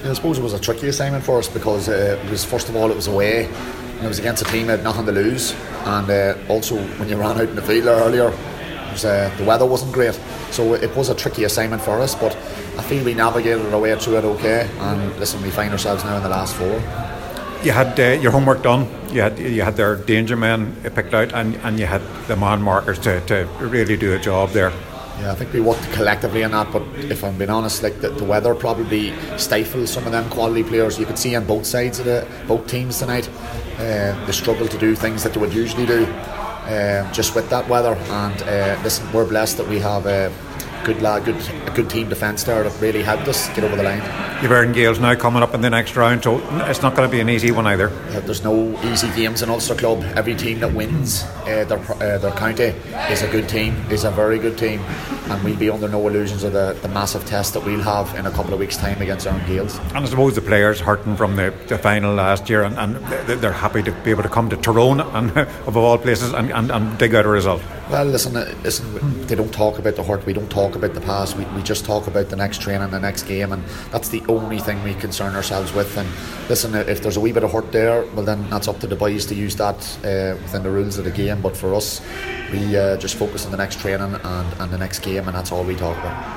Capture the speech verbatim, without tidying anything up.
I suppose it was a tricky assignment for us because uh, it was, first of all, it was away and it was against a team that had nothing to lose, and uh, also when you ran out in the field there earlier, it was, uh, the weather wasn't great, so it was a tricky assignment for us, but I feel we navigated our way through it okay, and listen, we find ourselves now in the last four. You had uh, your homework done, you had you had their danger men picked out, and, and you had the man markers to, to really do a job there. Yeah, I think we worked collectively on that, but if I'm being honest, like the, the weather probably stifled some of them quality players. You could see on both sides of the both teams tonight, uh, they struggled to do things that they would usually do, uh, just with that weather. And uh, listen, we're blessed that we have a good lad, good a good team defence there that really helped us get over the line. You've Aaron Gales now coming up in the next round, so it's not going to be an easy one either. Uh, there's no easy games in Ulster Club. Every team that wins uh, their uh, their county is a good team, is a very good team, and we'll be under no illusions of the, the massive test that we'll have in a couple of weeks' time against Aaron Gales. And I suppose the players hurting from the, the final last year, and, and they're happy to be able to come to Tyrone and of all places and, and, and dig out a result. Well, listen, listen, they don't talk about the hurt, we don't talk about the past, we, we just talk about the next training, the next game, and that's the only thing we concern ourselves with. And listen, if there's a wee bit of hurt there, well then that's up to the boys to use that uh, within the rules of the game, but for us, we uh, just focus on the next training and, and the next game, and that's all we talk about.